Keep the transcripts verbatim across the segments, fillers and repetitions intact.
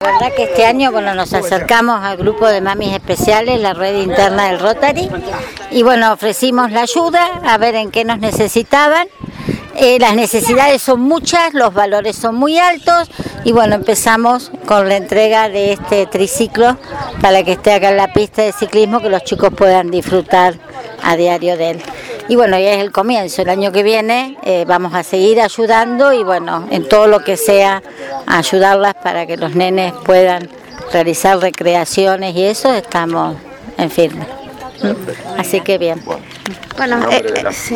La verdad que este año, bueno, nos acercamos al grupo de mamis especiales, la red interna del Rotary, y bueno, ofrecimos la ayuda a ver en qué nos necesitaban. Eh, las necesidades son muchas, los valores son muy altos y bueno, empezamos con la entrega de este triciclo para que esté acá en la pista de ciclismo, que los chicos puedan disfrutar a diario de él. Y bueno, ya es el comienzo, el año que viene eh, vamos a seguir ayudando y bueno, en todo lo que sea ayudarlas para que los nenes puedan realizar recreaciones y eso estamos en firme. ¿Mm? Así que bien. Bueno, eh, eh, sí.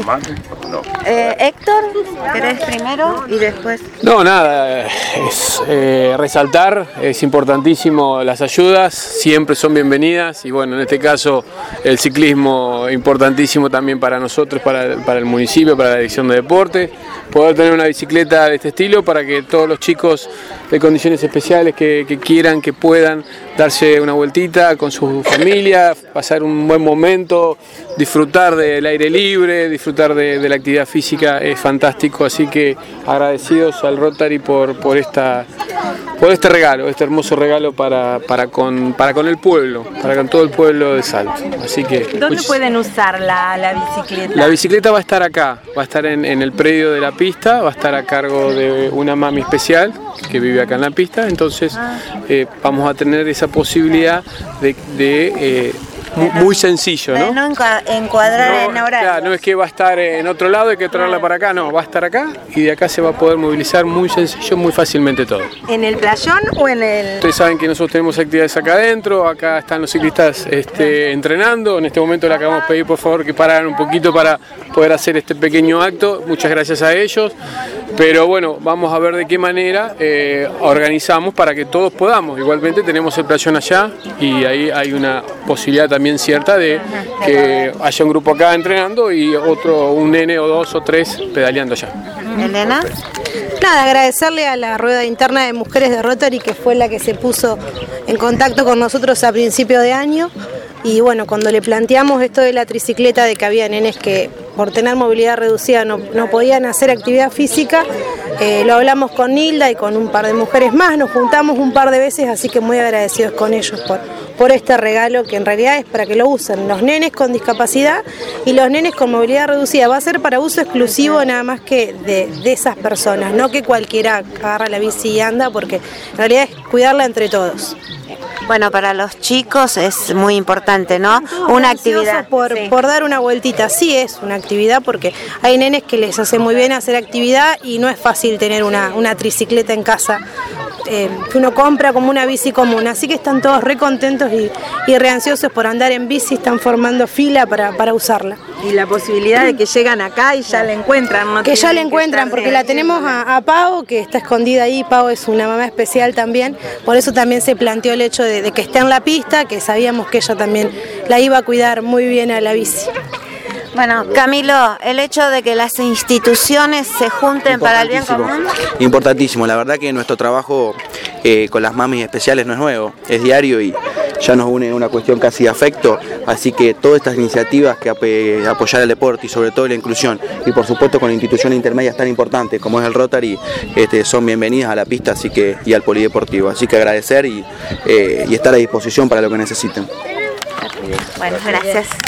eh, Héctor, ¿querés primero y después? No, nada, es eh, resaltar, es importantísimo las ayudas, siempre son bienvenidas y bueno, en este caso el ciclismo importantísimo también para nosotros, para, para el municipio, para la dirección de deporte, poder tener una bicicleta de este estilo para que todos los chicos de condiciones especiales que, que quieran, que puedan darse una vueltita con su familia, pasar un buen momento, disfrutar del aire libre, disfrutar de, de la actividad física, es fantástico, así que agradecidos al Rotary por, por, esta, por este regalo, este hermoso regalo para, para, con, para con el pueblo, para con todo el pueblo de Salto. Así que, ¿dónde pues, pueden usar la, la bicicleta? La bicicleta va a estar acá, va a estar en, en el predio de la pista, va a estar a cargo de una mami especial que vive acá en la pista, entonces eh, vamos a tener esa posibilidad de, de eh, muy, muy sencillo, ¿no? De no encuadrar no, en horario. Claro, no es que va a estar en otro lado, hay que traerla para acá, no, va a estar acá y de acá se va a poder movilizar muy sencillo, muy fácilmente todo. ¿En el playón o en el...? Ustedes saben que nosotros tenemos actividades acá adentro, acá están los ciclistas este, entrenando, en este momento le acabamos de pedir por favor que pararan un poquito para poder hacer este pequeño acto, muchas gracias a ellos, pero bueno, vamos a ver de qué manera eh, organizamos para que todos podamos, igualmente tenemos el playón allá y ahí hay una posibilidad también cierta de que haya un grupo acá entrenando y otro, un nene o dos o tres pedaleando allá. ¿Elena? Nada, agradecerle a la rueda interna de mujeres de Rotary, que fue la que se puso en contacto con nosotros a principio de año. Y bueno, cuando le planteamos esto de la tricicleta, de que había nenes que por tener movilidad reducida no, no podían hacer actividad física, eh, lo hablamos con Nilda y con un par de mujeres más, nos juntamos un par de veces, así que muy agradecidos con ellos por, por este regalo que en realidad es para que lo usen los nenes con discapacidad y los nenes con movilidad reducida. Va a ser para uso exclusivo nada más que de, de esas personas, no que cualquiera agarra la bici y anda, porque en realidad es cuidarla entre todos. Bueno, para los chicos es muy importante, ¿no? Una actividad. Por, sí. por dar una vueltita, sí es una actividad, porque hay nenes que les hace muy bien hacer actividad y no es fácil tener una, una tricicleta en casa eh, que uno compra como una bici común. Así que están todos re contentos y, y re ansiosos por andar en bici, están formando fila para, para usarla. Y la posibilidad de que llegan acá y ya la encuentran, ¿no? Que ya la encuentran, porque la tenemos a, a Pau, que está escondida ahí. Pau es una mamá especial también, por eso también se planteó el hecho de, de que esté en la pista, que sabíamos que ella también la iba a cuidar muy bien a la bici. Bueno, Camilo, el hecho de que las instituciones se junten para el bien común. Importantísimo, la verdad que nuestro trabajo eh, con las mamis especiales no es nuevo, es diario y ya nos une una cuestión casi de afecto, así que todas estas iniciativas que ap apoyar el deporte y sobre todo la inclusión y por supuesto con instituciones intermedias tan importantes como es el Rotary, este, son bienvenidas a la pista así que, y al polideportivo, así que agradecer y, eh, y estar a disposición para lo que necesiten. Bueno, gracias.